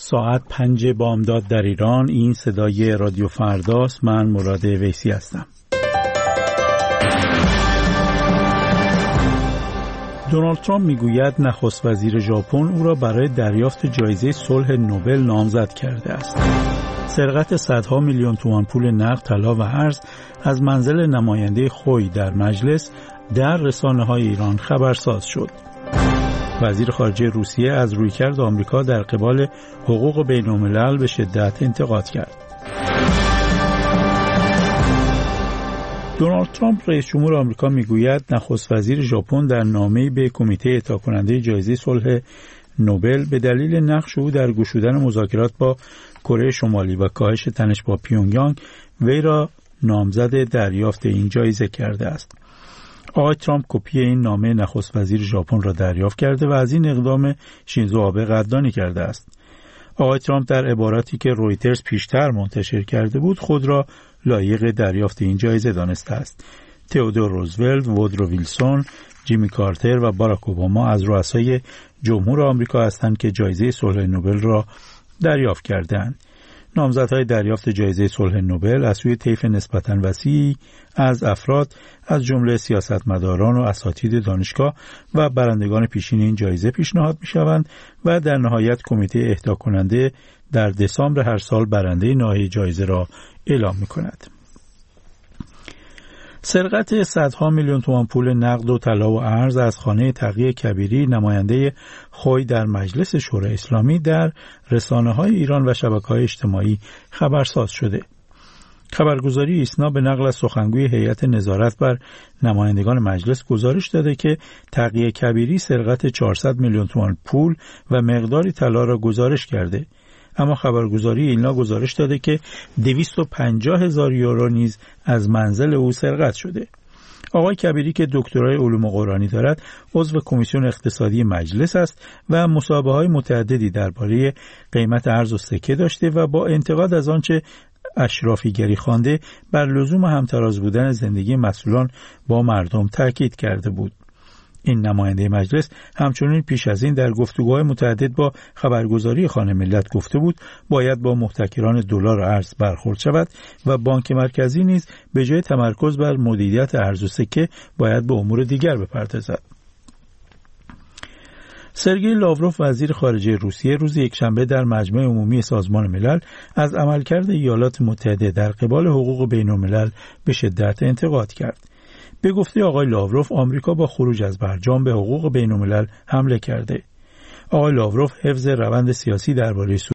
ساعت 5 بامداد در ایران. این صدای رادیو فرداست. من مراد ویسی هستم. دونالد ترامپ میگوید نخست وزیر ژاپن او را برای دریافت جایزه صلح نوبل نامزد کرده است. سرقت صدها میلیون تومان پول نقد، طلا و ارز از منزل نماینده خوی در مجلس در رسانه‌های ایران خبرساز شد. وزیر خارجه روسیه از رویکرد آمریکا در قبال حقوق بین‌الملل به شدت انتقاد کرد. دونالد ترامپ رئیس جمهور آمریکا میگوید نخست وزیر ژاپن در نامه‌ای به کمیته اهدا کننده جایزه صلح نوبل به دلیل نقش او در گشودن مذاکرات با کره شمالی و کاهش تنش با پیونگیانگ وی را نامزد دریافت این جایزه کرده است. آقای ترامپ کپی این نامه نخست وزیر ژاپن را دریافت کرده و از این اقدام شینزو آبه قدردانی کرده است. آقای ترامپ در عباراتی که رویترز پیشتر منتشر کرده بود خود را لایق دریافت این جایزه دانسته است. تئودور روزولت، وودرو ویلسون، جیمی کارتر و باراک اوباما از رؤسای جمهور آمریکا هستند که جایزه صلح نوبل را دریافت کردند. نامزدهای دریافت جایزه صلح نوبل از سوی طیف نسبتاً وسیعی از افراد از جمله سیاستمداران و اساتید دانشگاه و برندگان پیشین این جایزه پیشنهاد می‌شوند و در نهایت کمیته اهدا کننده در دسامبر هر سال برنده نهایی جایزه را اعلام می‌کند. سرقت صدها میلیون تومان پول نقد و طلا و ارز از خانه تقی کبیری نماینده خوی در مجلس شورای اسلامی در رسانه‌های ایران و شبکه‌های اجتماعی خبرساز شده. خبرگزاری ایسنا به نقل از سخنگوی هیئت نظارت بر نمایندگان مجلس گزارش داده که تقی کبیری سرقت 400 میلیون تومان پول و مقداری طلا را گزارش کرده. اما خبرگزاری ایلنا گزارش داده که 250,000 یورو نیز از منزل او سرقت شده. آقای کبیری که دکترای علوم قرآنی دارد عضو کمیسیون اقتصادی مجلس است و مصاحبه‌های متعددی درباره قیمت ارز و سکه داشته و با انتقاد از آنچه اشرافیگری خوانده بر لزوم همتراز بودن زندگی مسئولان با مردم تاکید کرده بود. این نماینده مجلس همچنین پیش از این در گفتگوهای متعدد با خبرگزاری خانه ملت گفته بود باید با محتکران دلار و ارز برخورد شود و بانک مرکزی نیز به جای تمرکز بر مدیریت ارز و سکه باید به امور دیگر بپردازد. سرگئی لاوروف وزیر خارجه روسیه روز یکشنبه در مجمع عمومی سازمان ملل از عملکرد ایالات متحده در قبال حقوق بین‌الملل به شدت انتقاد کرد. به گفته آقای لاوروف آمریکا با خروج از برجام به حقوق بین‌الملل حمله کرده. آقای لاوروف حفظ روند سیاسی درباره